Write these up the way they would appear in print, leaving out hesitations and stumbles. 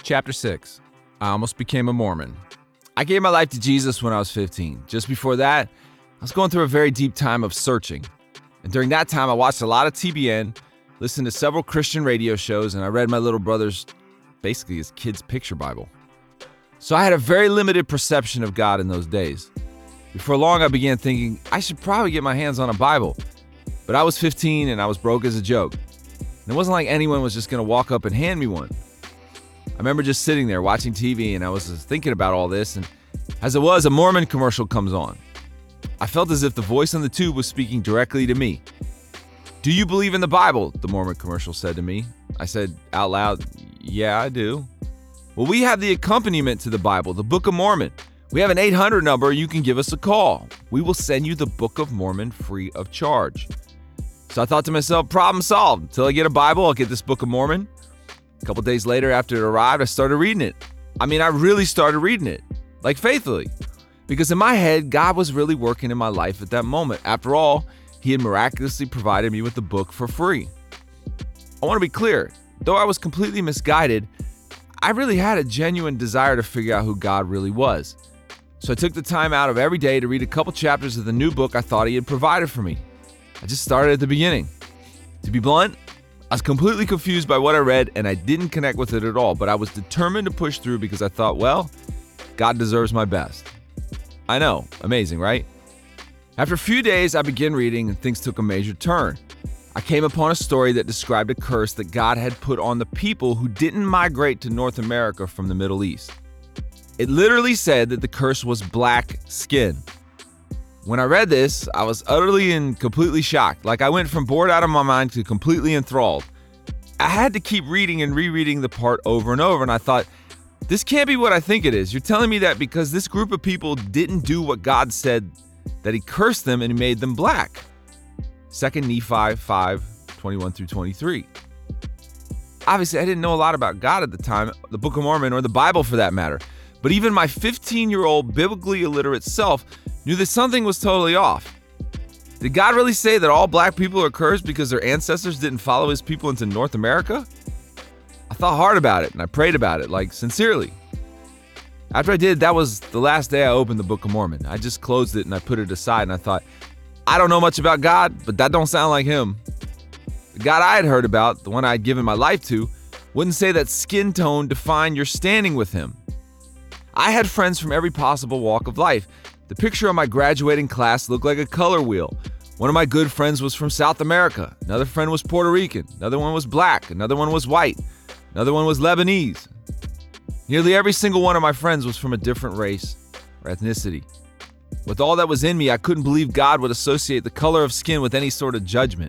Chapter 6. I almost became a Mormon. I gave my life to Jesus when I was 15. Just before that, I was going through a very deep time of searching. And during that time, I watched a lot of TBN, listened to several Christian radio shows, and I read my little brother's, basically his kid's picture Bible. So I had a very limited perception of God in those days. Before long, I began thinking, I should probably get my hands on a Bible. But I was 15 and I was broke as a joke. And it wasn't like anyone was just going to walk up and hand me one. I remember just sitting there watching TV and I was just thinking about all this, and as it was, a Mormon commercial comes on. I felt as if the voice on the tube was speaking directly to me. "Do you believe in the Bible?" the Mormon commercial said to me. I said out loud, "Yeah, I do." "Well, we have the accompaniment to the Bible, the Book of Mormon. We have an 800 number, you can give us a call. We will send you the Book of Mormon free of charge." So I thought to myself, problem solved. Until I get a Bible, I'll get this Book of Mormon. A couple days later, after it arrived, I started reading it. I really started reading it, like faithfully. Because in my head, God was really working in my life at that moment. After all, He had miraculously provided me with the book for free. I want to be clear, though I was completely misguided, I really had a genuine desire to figure out who God really was. So I took the time out of every day to read a couple chapters of the new book I thought He had provided for me. I just started at the beginning. To be blunt, I was completely confused by what I read and I didn't connect with it at all, but I was determined to push through because I thought, well, God deserves my best. I know, amazing, right? After a few days, I began reading and things took a major turn. I came upon a story that described a curse that God had put on the people who didn't migrate to North America from the Middle East. It literally said that the curse was black skin. When I read this, I was utterly and completely shocked. Like I went from bored out of my mind to completely enthralled. I had to keep reading and rereading the part over and over, and I thought, this can't be what I think it is. You're telling me that because this group of people didn't do what God said, that He cursed them and He made them black. 2 Nephi 5:21-23. Obviously, I didn't know a lot about God at the time, the Book of Mormon, or the Bible for that matter. But even my 15-year-old biblically illiterate self knew that something was totally off. Did God really say that all black people are cursed because their ancestors didn't follow His people into North America? I thought hard about it and I prayed about it, like sincerely. After I did, that was the last day I opened the Book of Mormon. I just closed it and I put it aside and I thought, I don't know much about God, but that don't sound like Him. The God I had heard about, the one I had given my life to, wouldn't say that skin tone defined your standing with Him. I had friends from every possible walk of life. The picture on my graduating class looked like a color wheel. One of my good friends was from South America. Another friend was Puerto Rican. Another one was black. Another one was white. Another one was Lebanese. Nearly every single one of my friends was from a different race or ethnicity. With all that was in me, I couldn't believe God would associate the color of skin with any sort of judgment.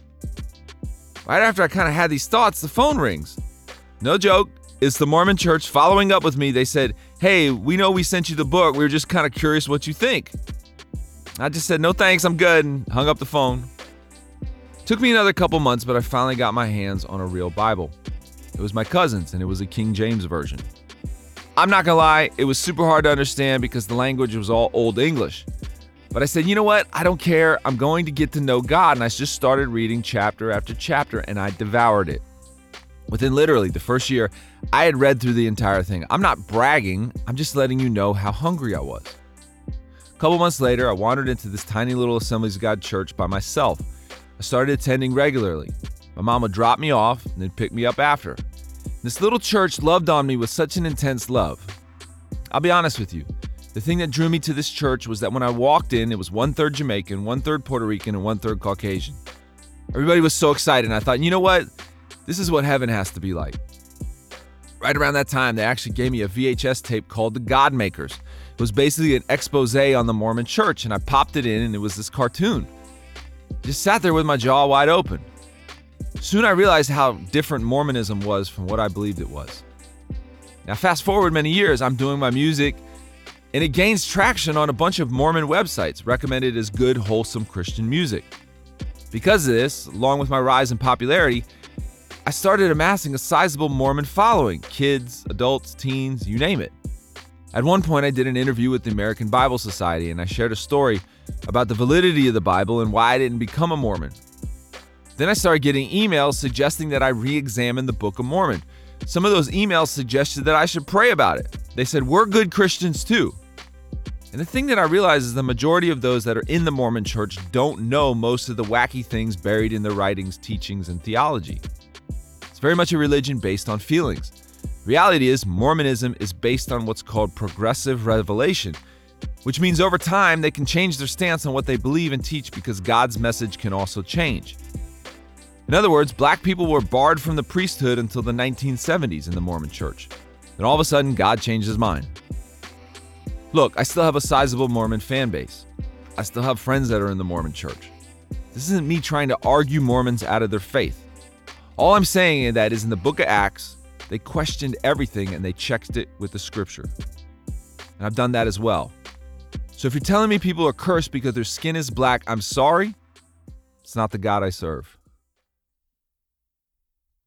Right after I kind of had these thoughts, the phone rings. No joke. It's the Mormon church following up with me. They said, "Hey, we know we sent you the book. We were just kind of curious what you think." I just said, "No thanks, I'm good," and hung up the phone. Took me another couple months, but I finally got my hands on a real Bible. It was my cousin's, and it was a King James version. I'm not gonna lie, it was super hard to understand because the language was all Old English. But I said, you know what? I don't care. I'm going to get to know God, and I just started reading chapter after chapter, and I devoured it. Within literally the first year, I had read through the entire thing. I'm not bragging, I'm just letting you know how hungry I was. A couple months later, I wandered into this tiny little Assemblies of God church by myself. I started attending regularly. My mom would drop me off and then pick me up after. This little church loved on me with such an intense love. I'll be honest with you, the thing that drew me to this church was that when I walked in, it was 1/3 Jamaican, 1/3 Puerto Rican, and 1/3 Caucasian. Everybody was so excited, and I thought, you know what? This is what heaven has to be like. Right around that time, they actually gave me a VHS tape called The God Makers. It was basically an expose on the Mormon church, and I popped it in, and it was this cartoon. Just sat there with my jaw wide open. Soon I realized how different Mormonism was from what I believed it was. Now fast forward many years, I'm doing my music, and it gains traction on a bunch of Mormon websites recommended as good, wholesome Christian music. Because of this, along with my rise in popularity, I started amassing a sizable Mormon following, kids, adults, teens, you name it. At one point, I did an interview with the American Bible Society, and I shared a story about the validity of the Bible and why I didn't become a Mormon. Then I started getting emails suggesting that I re-examine the Book of Mormon. Some of those emails suggested that I should pray about it. They said, we're good Christians too. And the thing that I realize is the majority of those that are in the Mormon Church don't know most of the wacky things buried in their writings, teachings, and theology. It's very much a religion based on feelings. Reality is, Mormonism is based on what's called progressive revelation, which means over time they can change their stance on what they believe and teach because God's message can also change. In other words, black people were barred from the priesthood until the 1970s in the Mormon Church. Then all of a sudden, God changed his mind. Look, I still have a sizable Mormon fan base. I still have friends that are in the Mormon Church. This isn't me trying to argue Mormons out of their faith. All I'm saying is that in the book of Acts, they questioned everything and they checked it with the scripture. And I've done that as well. So if you're telling me people are cursed because their skin is black, I'm sorry. It's not the God I serve.